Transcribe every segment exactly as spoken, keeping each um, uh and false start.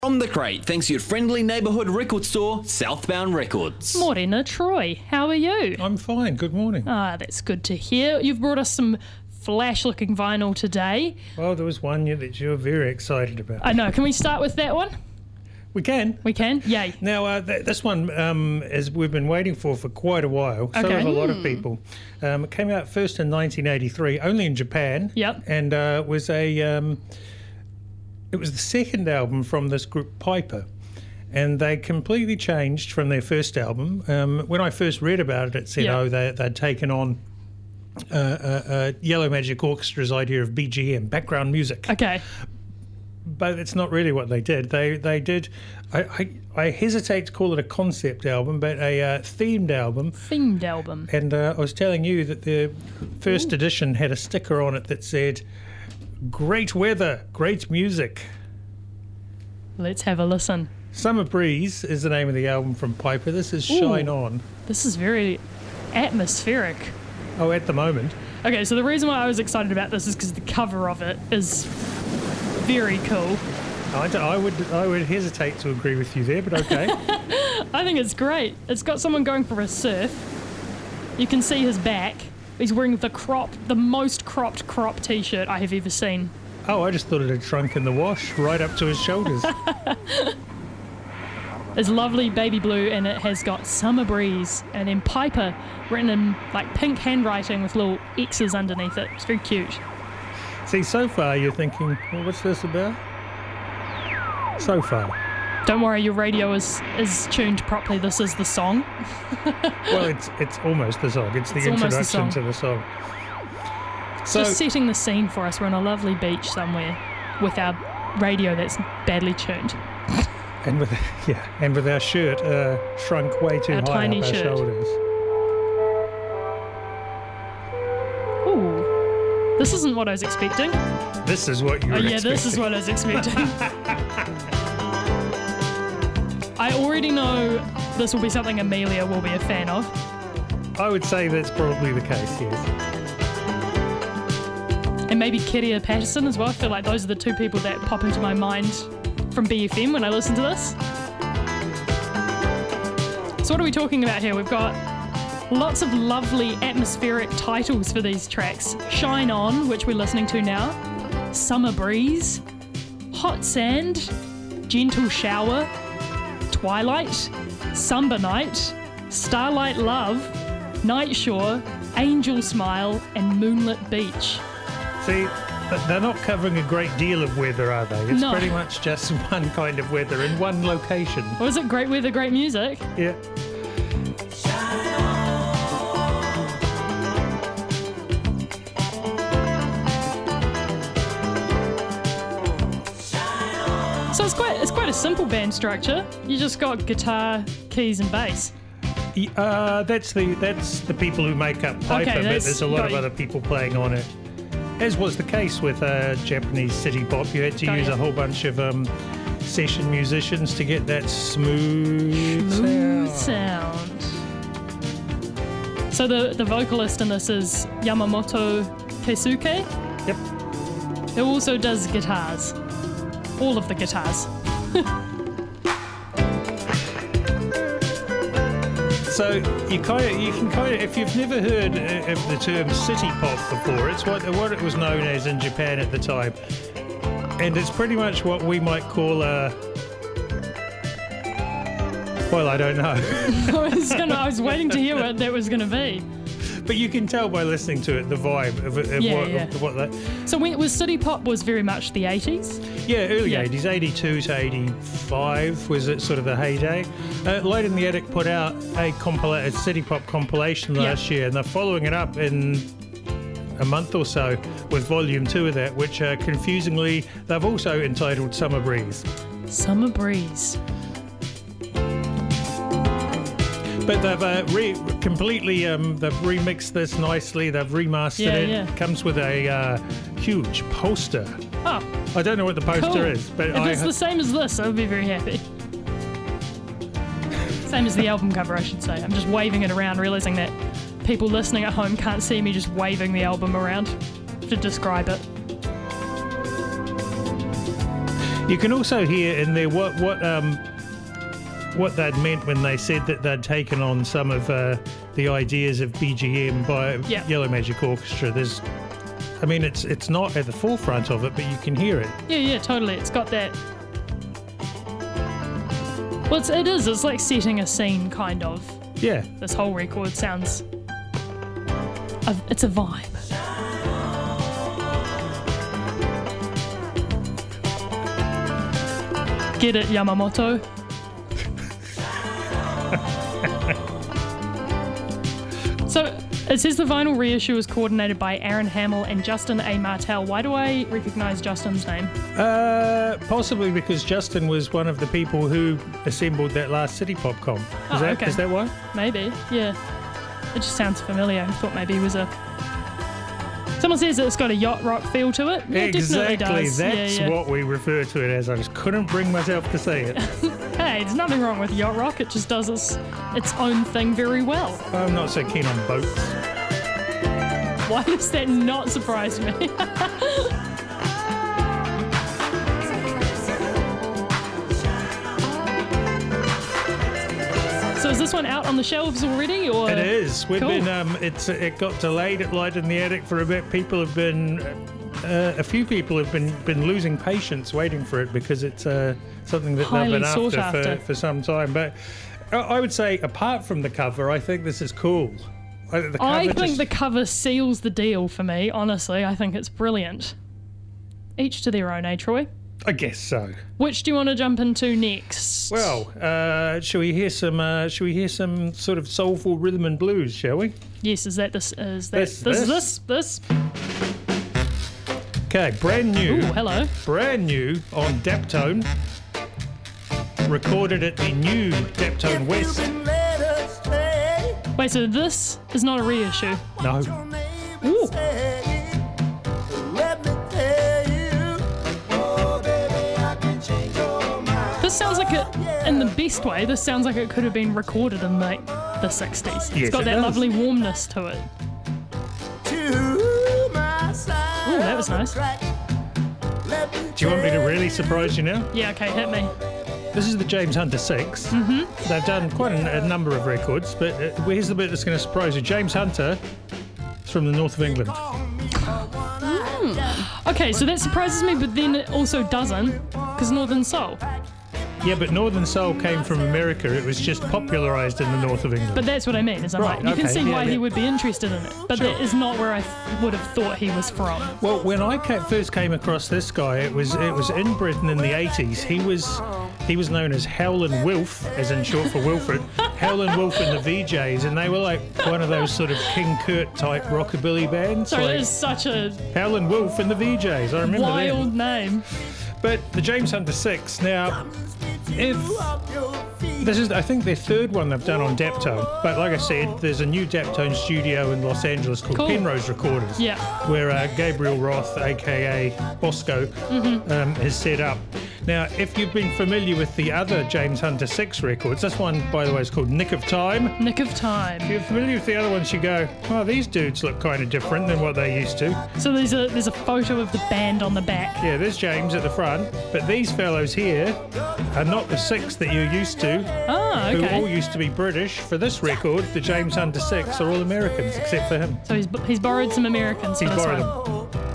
From the crate, thanks to your friendly neighbourhood record store, Southbound Records. Morena, Troy, how are you? I'm fine, good morning. Ah, that's good to hear. You've brought us some flash-looking vinyl today. Well, there was one that you're very excited about. I know. Can we start with that one? We can. We can? Yay. Now, uh, th- this one um, is we've been waiting for for quite a while. So Okay. have a lot of people. Um, it came out first in nineteen eighty-three, only in Japan. Yep. And uh, was a um, it was the second album from this group Piper. And they completely changed from their first album. Um, when I first read about it, it said, Yeah. oh, they, they'd taken on uh, uh, uh, Yellow Magic Orchestra's idea of B G M, background music. Okay. But it's not really what they did. They they did. I, I, I hesitate to call it a concept album, but a uh, themed album. Themed album. And uh, I was telling you that the first Ooh. edition had a sticker on it that said, "Great weather, great music." Let's have a listen. Summer Breeze is the name of the album from Piper. This is Shine Ooh. On. This is very atmospheric. Oh, at the moment. Okay, so the reason why I was excited about this is because the cover of it is very cool. I, d- I would I would hesitate to agree with you there, but okay. I think it's great. It's got someone going for a surf. You can see his back. He's wearing the crop, the most cropped crop t-shirt I have ever seen. Oh, I just thought it had shrunk in the wash right up to his shoulders. It's lovely baby blue and it has got Summer Breeze and then Piper written in like pink handwriting with little X's underneath it. It's very cute. See, so far you're thinking, well, what's this about? So far. Don't worry, your radio is, is tuned properly. This is the song. Well, it's it's almost the song. It's the It's almost the introduction song. to the song. So, Just setting the scene for us. We're on a lovely beach somewhere with our radio that's badly tuned. and with yeah, and with our shirt uh, shrunk way too Our high tiny up our shirt. shoulders. Ooh, this isn't what I was expecting. This is what you Oh were yeah, expecting. this is what I was expecting. I already know this will be something Amelia will be a fan of. I would say that's probably the case, yes. And maybe Keria Patterson as well. I feel like those are the two people that pop into my mind from B F M when I listen to this. So what are we talking about here? We've got lots of lovely atmospheric titles for these tracks. Shine On, which we're listening to now. Summer Breeze. Hot Sand. Gentle Shower. Twilight. Summer Night. Starlight Love. Night Shore. Angel Smile. And Moonlit Beach. See, th- they're not covering a great deal of weather, are they? It's No. pretty much just one kind of weather in one location. Was it great weather, great music? Yeah. So it's quite it's quite a simple band structure. You just got guitar, keys, and bass. Y- Uh, that's the that's the people who make up Piper, Okay, but that's- there's a lot got of you. other people playing on it. As was the case with uh, Japanese city pop, you had to Got use you. a whole bunch of um, session musicians to get that smooth, Smooth sound. sound. So the the vocalist in this is Yamamoto Keisuke. Yep. Who also does guitars, all of the guitars. So you kind of you can kind of if you've never heard uh, of the term city pop before, it's what what it was known as in Japan at the time, and it's pretty much what we might call a. Well, I don't know. I was gonna, I was waiting to hear what that was gonna be. But you can tell by listening to it the vibe of, of Yeah, what, yeah. Of what that. So when it was city pop was very much the eighties. Yeah, early Yeah. eighties, eighty-two to eighty-five was it sort of the heyday. Uh, Light in the Attic put out a, compila- a city pop compilation Yeah. last year, and they're following it up in a month or so with volume two of that, which uh, confusingly they've also entitled Summer Breeze. Summer Breeze. But they've uh, re- completely um, they've remixed this nicely. They've remastered Yeah, it. yeah. Comes with a uh, huge poster. Oh, I don't know what the poster cool. is, but if I it's the same as this, I would be very happy. Same as the album cover, I should say. I'm just waving it around, realizing that people listening at home can't see me just waving the album around to describe it. You can also hear in there what what um what they'd meant when they said that they'd taken on some of uh, the ideas of B G M by Yeah. Yellow Magic Orchestra. There's, I mean, it's it's not at the forefront of it, but you can hear it. Yeah, yeah, totally. It's got that. Well, it's, it is. It's like setting a scene, kind of. Yeah. This whole record sounds. A, it's a vibe. Get it, Yamamoto? So, it says the vinyl reissue is coordinated by Aaron Hamill and Justin A. Martell. Why do I recognise Justin's name? Uh, possibly because Justin was one of the people who assembled that last City Pop Com. Is, Oh, that, okay. is that why? Maybe, yeah. It just sounds familiar. I thought maybe he was a... Someone says that it's got a yacht rock feel to it. Yeah, it exactly. definitely does. That's yeah, yeah. what we refer to it as. I just couldn't bring myself to say it. Hey, there's nothing wrong with yacht rock. It just does its, its own thing very well. I'm not so keen on boats. Why does that not surprise me? So is this one out on the shelves already, or It is. We've Cool. been. Um, it's. It got delayed at Light in the Attic for a bit. People have been. Uh, a few people have been been losing patience waiting for it because it's uh, something that Highly they've been sought after, after. For, for some time. But I I would say, apart from the cover, I think this is cool. I, the cover I think just- the cover seals the deal for me. Honestly, I think it's brilliant. Each to their own, eh, Troy? I guess so. Which do you want to jump into next? Well, uh, shall we hear some? Uh, shall we hear some sort of soulful rhythm and blues? Shall we? yes, is that this? Is that This, this? this. This? This? Okay, brand new. Ooh, hello. brand new on Daptone. Recorded at the new Daptone West. Wait, so this is not a reissue? No. Ooh. This sounds like it, in the best way, this sounds like it could have been recorded in like the sixties. It's Yes, got it that does. lovely warmness to it. Ooh, that was nice. Do you want me to really surprise you now? Yeah, okay, hit me. This is the James Hunter six. Mm-hmm. They've done quite a, a number of records, but uh, here's the bit that's going to surprise you. James Hunter is from the north of England. Okay, so that surprises me, but then it also doesn't, because Northern Soul. Yeah, but Northern Soul came from America. It was just popularised in the north of England. But that's what I mean, is I'm Right, like, you can okay, see yeah, why yeah. he would be interested in it, but that is not where I f- would have thought he was from. Well, when I ca- first came across this guy, it was it was in Britain in the eighties. He was he was known as Howlin' Wolf, as in short for Wilfred. Howlin' Wolf and the V Js, and they were like one of those sort of King Kurt type rockabilly bands. Sorry, like that is such a Howlin' Wolf and the V Js. I remember wild them. name. But the James Hunter six. Now, if this is, I think, their third one they've done on Daptone. But like I said, there's a new Daptone studio in Los Angeles called Cool. Penrose Recorders. Yeah. Where uh, Gabriel Roth, aka Bosco, Mm-hmm. um, is set up. Now, if you've been familiar with the other James Hunter six records, this one, by the way, is called Nick of Time. Nick of Time. If you're familiar with the other ones, you go, oh, these dudes look kind of different than what they used to. So there's a there's a photo of the band on the back. Yeah, there's James at the front, but these fellows here are not the six that you're used to, Ah, who all okay. used to be British. For this record, the James Hunter six are all Americans, except for him. So he's he's borrowed some Americans for He's this borrowed one. them.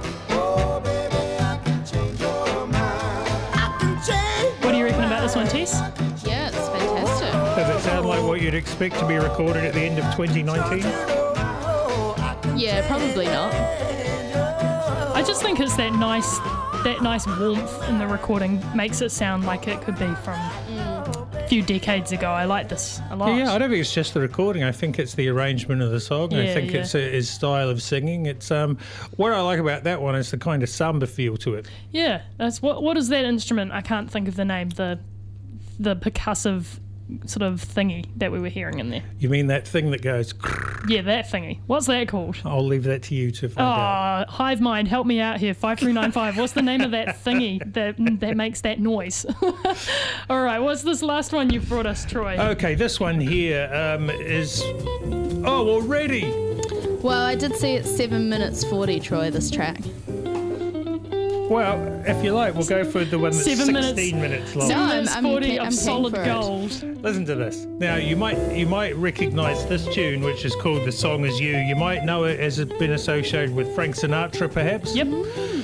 What do you reckon about this one, Tess? Yeah, it's fantastic. Does it sound like what you'd expect to be recorded at the end of twenty nineteen? Yeah, probably not. I just think it's that nice that nice warmth in the recording makes it sound like it could be from a few decades ago. I like this a lot. Yeah, I don't think it's just the recording. I think it's the arrangement of the song. I Yeah, think yeah. it's uh, his style of singing. It's um, what I like about that one is the kind of samba feel to it. Yeah, that's what. What is that instrument? I can't think of the name. The the percussive sort of thingy that we were hearing in there. You mean that thing that goes? Yeah, that thingy. What's that called? I'll leave that to you to find out. Oh, Hive Mind, help me out here. five three nine five. What's the name of that thingy that that makes that noise? All right, what's this last one you've brought us, Troy? Okay, this one here um, is. Oh, already. Well, I did see it's seven minutes forty, Troy, this track. Well, if you like, we'll go for the one that's Seven minutes. sixteen minutes long. No, Seven I'm- minutes I'm forty ca- of I'm solid keen for it. gold. Listen to this. Now, you might you might recognise this tune, which is called "The Song Is You." You might know it as it's been associated with Frank Sinatra, perhaps. Yep.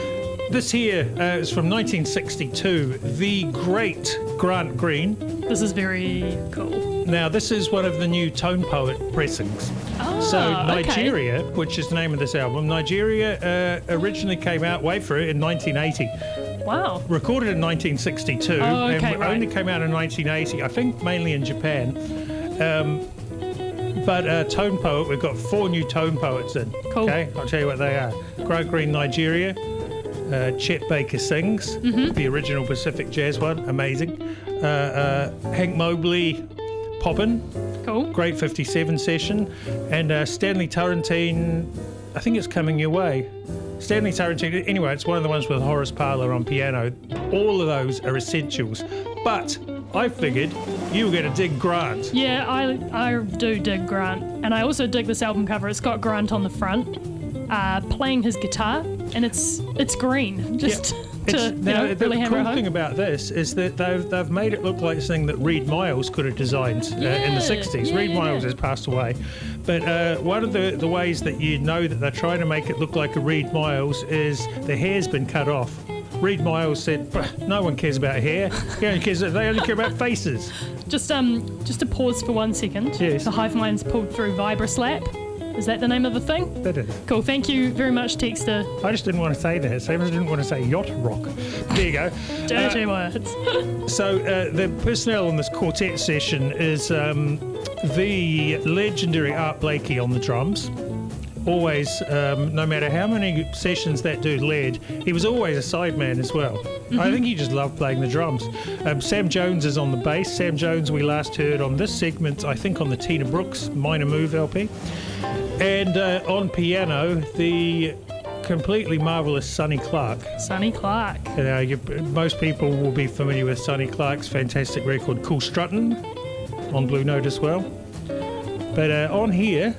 This here uh, is from nineteen sixty-two. The great Grant Green. This is very cool. Now, this is one of the new Tone Poet pressings. Ah, So okay. Nigeria, which is the name of this album, Nigeria uh, originally came out, wait for it, in nineteen eighty. Wow. Recorded in nineteen sixty-two Oh, okay, and right. only came out in nineteen eighty, I think mainly in Japan. Um, but uh, Tone Poet, we've got four new Tone Poets in. Cool. Okay, I'll tell you what they are. Grant Green, Nigeria. Uh, Chet Baker Sings, Mm-hmm. the original Pacific Jazz one, amazing. Uh, uh, Hank Mobley, Poppin', Cool. great fifty-seven session, and uh, Stanley Turrentine, I think it's Coming Your Way. Stanley Turrentine, anyway, it's one of the ones with Horace Parler on piano. All of those are essentials. But I figured you were going to dig Grant. Yeah, I I do dig Grant, and I also dig this album cover. It's got Grant on the front, uh, playing his guitar, and it's it's green, just It's, to you now, know, the really hammer cool it home. thing about this is that they've, they've made it look like something that Reed Miles could have designed uh, in Yeah, the sixties. yeah, Reed yeah, Miles yeah. has passed away. But uh, one of the, the ways that you know that they're trying to make it look like a Reed Miles is the hair's been cut off. Reed Miles said, "Bah, no one cares about hair. He only cares, they only care about faces." Just um, just to pause for one second. Yes. The hive mind's pulled through Vibraslap. Is that the name of the thing? That is. Cool. Thank you very much, Texter. I just didn't want to say that. Same as I didn't want to say yacht rock. There you go. Dirty Uh, words. So uh, the personnel on this quartet session is um, the legendary Art Blakey on the drums. Always, um, no matter how many sessions that dude led, he was always a sideman as well. Mm-hmm. I think he just loved playing the drums. Um, Sam Jones is on the bass. Sam Jones we last heard on this segment, I think on the Tina Brooks Minor Move L P. And uh, on piano, the completely marvellous Sonny Clark. Sonny Clark. You know, you, most people will be familiar with Sonny Clark's fantastic record Cool Struttin' on Blue Note as well. But uh, on here,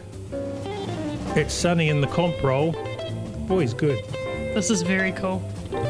it's Sonny in the comp roll. Boy, he's good. This is very cool.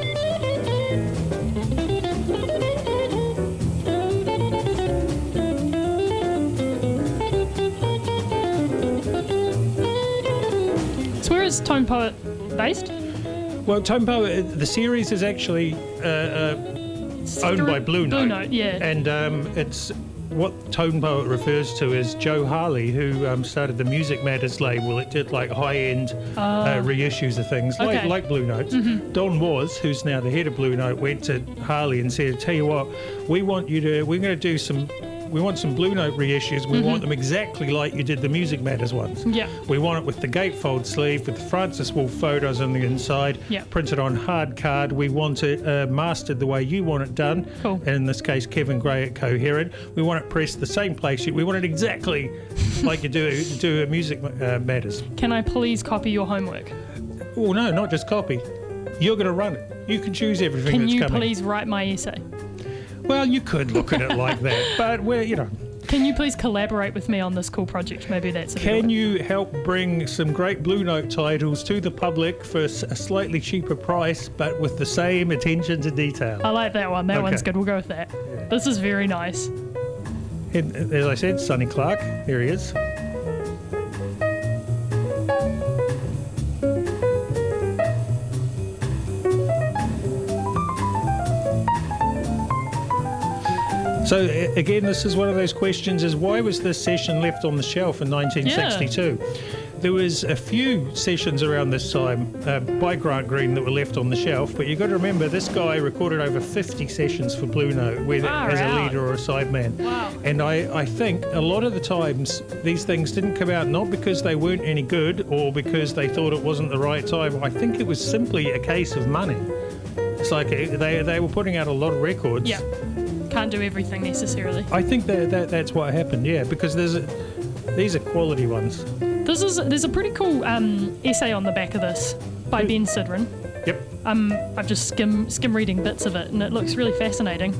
So where is Tone Poet based? Well, Tone Poet, the series is actually uh, uh, owned by Blue Note. Blue Note, yeah. And um, it's what Tone Poet refers to as Joe Harley, who um, started the Music Matters label. It did like high-end uh, reissues of things, like, okay. like Blue Notes. Don Was, who's now the head of Blue Note, went to Harley and said, "Tell you what, we want you to, we're going to do some, we want some Blue Note reissues. We want them exactly like you did the Music Matters ones. Yeah. We want it with the gatefold sleeve, with the Francis Wolff photos on the inside, Yeah. printed on hard card. We want it uh, mastered the way you want it done. Cool. And in this case, Kevin Gray at Coherent. We want it pressed the same place. We want it exactly like you do do a Music uh, Matters. Can I please copy your homework? Oh no, not just copy. You're going to run it. You can choose everything Can that's you coming. please write my essay? Well, you could look at it like that, but we're you know. Can you please collaborate with me on this cool project? Maybe that's a better Can way. you help bring some great Blue Note titles to the public for s- a slightly cheaper price, but with the same attention to detail? I like that one. That Okay. one's good. We'll go with that. This is very nice. And, uh, as I said, Sonny Clark, here he is. So a- again, this is one of those questions: is why was this session left on the shelf in nineteen sixty-two? There was a few sessions around this time uh, by Grant Green that were left on the shelf, but you've got to remember this guy recorded over fifty sessions for Blue Note, whether Far as a out. leader or a sideman. Wow. And I, I think a lot of the times these things didn't come out not because they weren't any good or because they thought it wasn't the right time. I think it was simply a case of money. It's like uh, they, they were putting out a lot of records. Yeah. Can't do everything necessarily. I think that, that that's what happened, yeah, because there's a, these are quality ones. This is there's a pretty cool um, essay on the back of this by Ben Sidran. Yep. Um, I've just skim skim reading bits of it, and it looks really fascinating.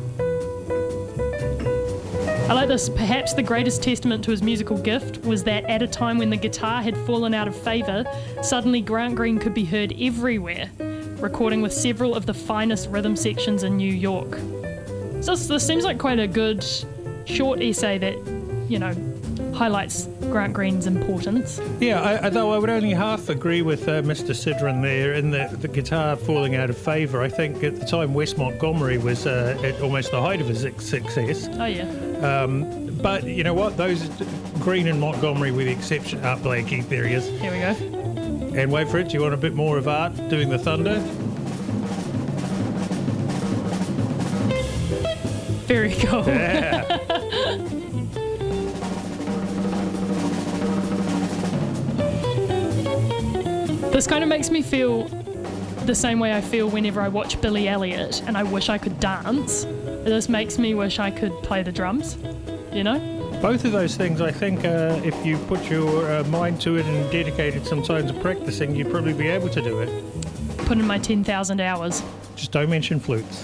I like this. Perhaps the greatest testament to his musical gift was that at a time when the guitar had fallen out of favour, suddenly Grant Green could be heard everywhere. recording with several of the finest rhythm sections in New York. So this, this seems like quite a good short essay that, you know, highlights Grant Green's importance. Yeah, I, although I would only half agree with uh, Mister Sidran there in the, the guitar falling out of favour. I think at the time Wes Montgomery was uh, at almost the height of his success. Oh, yeah. Um, but you know what? Those Green and Montgomery were the exception. Ah, Blakey, there he is. Here we go. And wait for it. Do you want a bit more of Art doing the thunder? Very cool. Yeah. This kind of makes me feel the same way I feel whenever I watch Billy Elliot and I wish I could dance. This makes me wish I could play the drums, you know? Both of those things, I think, uh, if you put your uh, mind to it and dedicated some time to practicing, you'd probably be able to do it. Put in my ten thousand hours. Just don't mention flutes.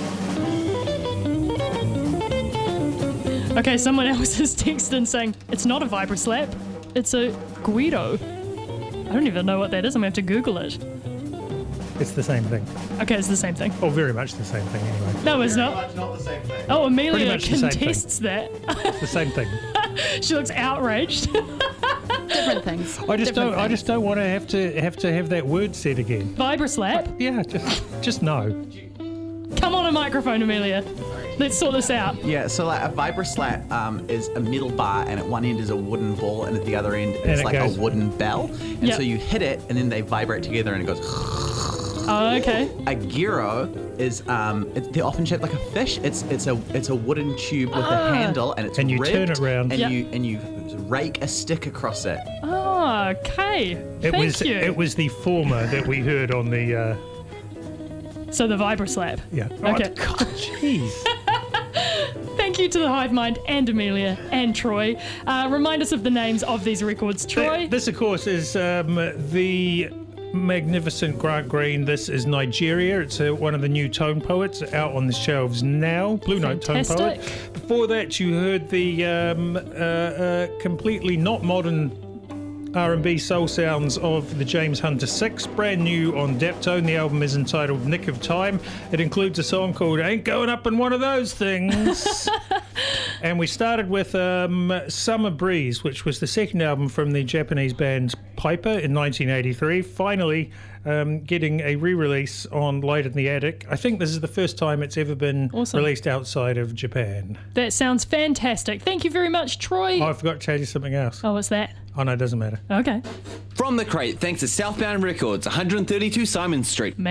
Okay, someone else has texted in saying, it's not a vibroslap, it's a guido. I don't even know what that is. I'm going to have to Google it. It's the same thing. Okay, it's the same thing. Or very much the same thing, anyway. No, it's not. Much not the same thing. Oh, Amelia Pretty much the same contests that. It's the same thing. She looks outraged. Different things. I just Different don't. I things. just don't want to have to have to have that word said again. Vibroslap. Yeah, just just no. Come on a microphone, Amelia. Let's sort this out. Yeah, so like a vibroslat um, is a metal bar, and at one end is a wooden ball, and at the other end And is it like goes- a wooden bell. And Yep. so you hit it, and then they vibrate together, and it goes. Oh, okay. A gyro is um, it, they're often shaped like a fish. It's it's a it's a wooden tube with Ah. a handle, and it's And you turn ribbed, it round. and Yep. you and you rake a stick across it. Oh, okay. It Thank was you. it was the former that we heard on the. Uh, So the vibroslap. yeah. Okay. Oh, God, jeez. Thank you to the Hive Mind and Amelia and Troy. Uh, remind us of the names of these records, Troy. This, of course, is um, the magnificent Grant Green. This is Nigeria. It's uh, one of the new tone poets out on the shelves now. Blue Note tone poet. Fantastic. Before that, you heard the um, uh, uh, completely not modern R and B soul sounds of the James Hunter Six, brand new on Deptone. The album is entitled Nick of Time. It includes a song called Ain't Going Up in One of Those Things. And we started with um, Summer Breeze, which was the second album from the Japanese band Piper in nineteen eighty-three. Finally, um, getting a re-release on Light in the Attic. I think this is the first time it's ever been Awesome. released outside of Japan. That sounds fantastic. Thank you very much, Troy. Oh, I forgot to tell you something else. Oh, what's that? Oh, no, it doesn't matter. Okay. From the crate, thanks to Southbound Records, one thirty-two Simon Street.